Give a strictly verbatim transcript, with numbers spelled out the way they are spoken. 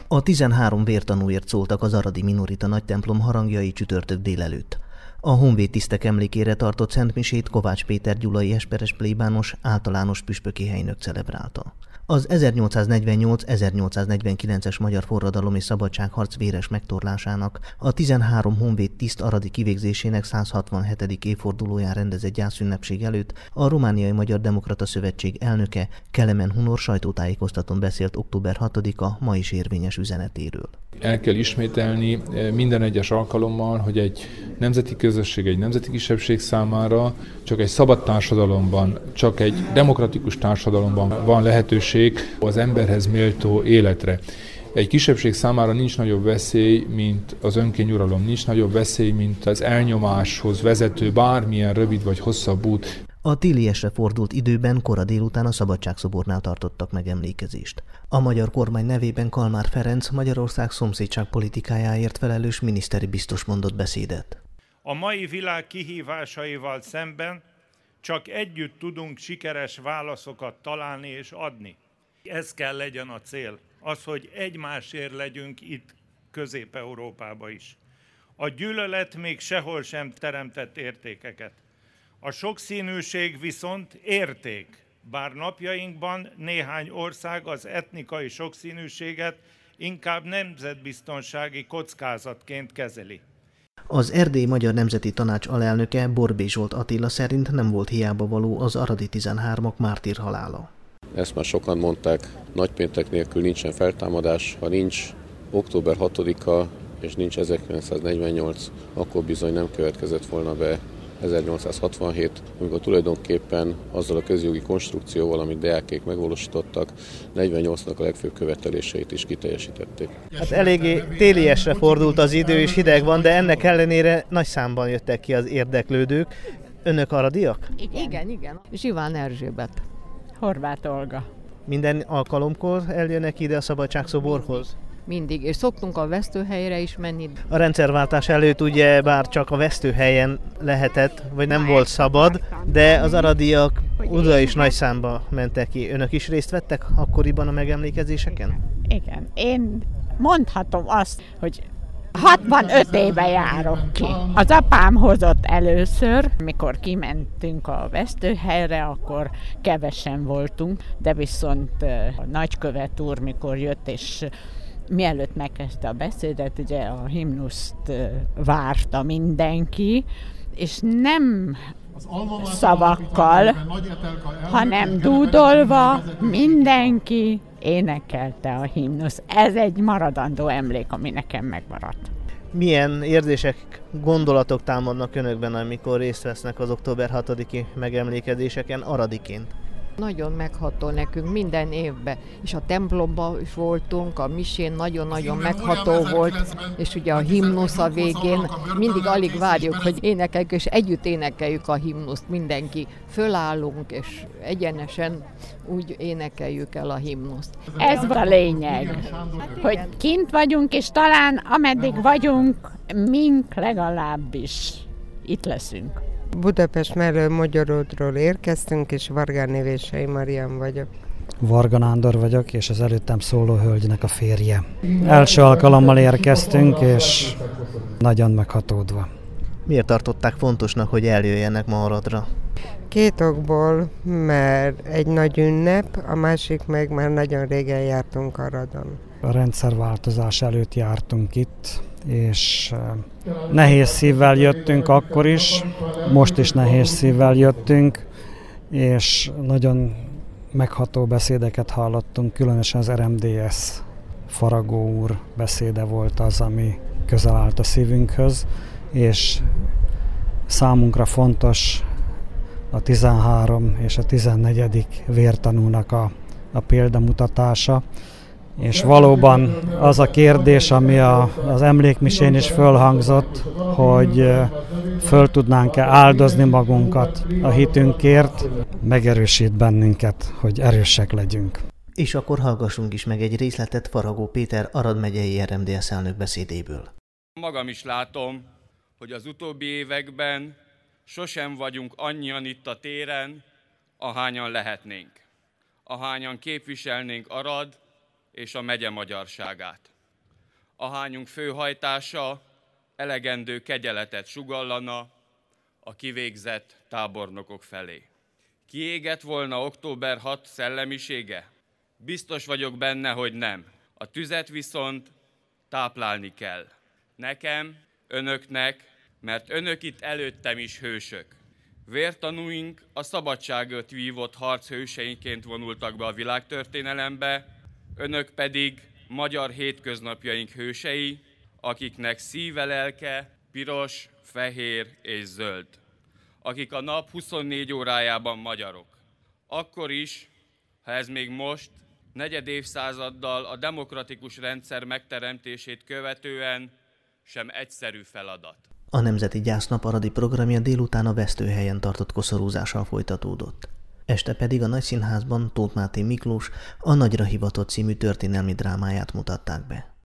A tizenhárom vértanúért szóltak az aradi minorita nagytemplom harangjai csütörtök délelőtt. A honvéd tisztek emlékére tartott szentmisét Kovács Péter gyulai esperes plébános általános püspöki helynök celebrálta. Az ezernyolcszáznegyvennyolc ezernyolcszáznegyvenkilences magyar forradalom és szabadságharc véres megtorlásának, a tizenhárom honvéd tiszt aradi kivégzésének száz hatvanhetedik évfordulóján rendezett gyászünnepség előtt a Romániai Magyar Demokrata Szövetség elnöke, Kelemen Hunor sajtótájékoztatón beszélt október hatodika ma is érvényes üzenetéről. El kell ismételni minden egyes alkalommal, hogy egy nemzeti közösség, egy nemzeti kisebbség számára csak egy szabad társadalomban, csak egy demokratikus társadalomban van lehetőség az emberhez méltó életre. Egy kisebbség számára nincs nagyobb veszély, mint az önkényuralom, nincs nagyobb veszély, mint az elnyomáshoz vezető bármilyen rövid vagy hosszabb út. A téliesre fordult időben kora délután a Szabadságszobornál tartottak megemlékezést. A magyar kormány nevében Kalmár Ferenc Magyarország szomszédságpolitikájáért felelős miniszteri biztos mondott beszédet. A mai világ kihívásaival szemben csak együtt tudunk sikeres válaszokat találni és adni. Ez kell legyen a cél, az, hogy egymásért legyünk itt Közép-Európában is. A gyűlölet még sehol sem teremtett értékeket. A sokszínűség viszont érték, bár napjainkban néhány ország az etnikai sokszínűséget inkább nemzetbiztonsági kockázatként kezeli. Az Erdélyi Magyar Nemzeti Tanács alelnöke Borbély Zsolt Attila szerint nem volt hiába való az aradi tizenhármak mártír halála. Ezt már sokan mondták, nagypéntek nélkül nincsen feltámadás, ha nincs október hatodika és nincs ezerkilencszáznegyvennyolc, akkor bizony nem következett volna be ezernyolcszázhatvanhét, amikor tulajdonképpen azzal a közjogi konstrukcióval, amit deákék megvalósítottak, negyvennyolcnak a legfőbb követeléseit is kiteljesítették. Hát eléggé téliesre fordult az idő, és hideg van, de ennek ellenére nagy számban jöttek ki az érdeklődők. Önök aradiak? Igen, igen. Zsiván Erzsébet. Horváth Olga. Minden alkalomkor eljönnek ide a Szabadságszoborhoz? Mindig, és szoktunk a Vesztőhelyre is menni. A rendszerváltás előtt ugye bár csak a Vesztőhelyen lehetett, vagy nem volt szabad, de az aradiak oda is nagy számba mentek ki. Önök is részt vettek akkoriban a megemlékezéseken? Igen, én mondhatom azt, hogy hatvanöt éve járok ki. Az apám hozott először, mikor kimentünk a Vesztőhelyre, akkor kevesen voltunk, de viszont a nagykövet úr, mikor jött, és mielőtt megkezdte a beszédet, ugye a himnuszt várta mindenki, és nem szavakkal, hanem dúdolva mindenki énekelte a himnusz. Ez egy maradandó emlék, ami nekem megmaradt. Milyen érzések, gondolatok támadnak önökben, amikor részt vesznek az október hatodiki megemlékezéseken aradiként? Nagyon megható nekünk minden évben, és a templomban is voltunk, a misén nagyon-nagyon megható volt, és ugye a himnusz a végén, mindig alig várjuk, hogy énekeljük, és együtt énekeljük a himnuszt, mindenki fölállunk, és egyenesen úgy énekeljük el a himnuszt. Ez a lényeg, hogy kint vagyunk, és talán ameddig vagyunk, mink legalábbis itt leszünk. Budapest mellől Magyaródról érkeztünk, és Vargán Névései Marian vagyok. Varga Nándor vagyok, és az előttem szóló hölgynek a férje. Első alkalommal érkeztünk, és nagyon meghatódva. Miért tartották fontosnak, hogy eljöjjenek ma Aradra? Két okból, mert egy nagy ünnep, a másik meg már nagyon régen jártunk Aradon. A rendszerváltozás előtt jártunk itt, és nehéz szívvel jöttünk akkor is, most is nehéz szívvel jöttünk, és nagyon megható beszédeket hallottunk, különösen az er em dé es Faragó úr beszéde volt az, ami közel állt a szívünkhöz, és számunkra fontos a tizenhárom és a tizennegyedik vértanúnak a, a példamutatása. És valóban az a kérdés, ami a, az emlékmisén is fölhangzott, hogy föl tudnánk-e áldozni magunkat a hitünkért, megerősít bennünket, hogy erősek legyünk. És akkor hallgassunk is meg egy részletet Faragó Péter Arad megyei er em dé es elnök beszédéből. Magam is látom, hogy az utóbbi években sosem vagyunk annyian itt a téren, ahányan lehetnénk. Ahányan képviselnénk Arad és a megye magyarságát. ahányunk főhajtása elegendő kegyeletet sugallana a kivégzett tábornokok felé. Kiégett volna október hatodika szellemisége? Biztos vagyok benne, hogy nem. A tüzet viszont táplálni kell. Nekem, önöknek, mert önök itt előttem is hősök. Vértanúink a szabadságért vívott harc hőseinként vonultak be a világtörténelembe, önök pedig magyar hétköznapjaink hősei, akiknek szíve, lelke piros, fehér és zöld. Akik a nap huszonnégy órájában magyarok. Akkor is, ha ez még most, negyed évszázaddal a demokratikus rendszer megteremtését követően sem egyszerű feladat. A Nemzeti Gyásznap aradi programja délután a Vesztőhelyen tartott koszorúzással folytatódott. Este pedig a Nagyszínházban Tóth Máté Miklós a Nagyra hivatott című történelmi drámáját mutatták be.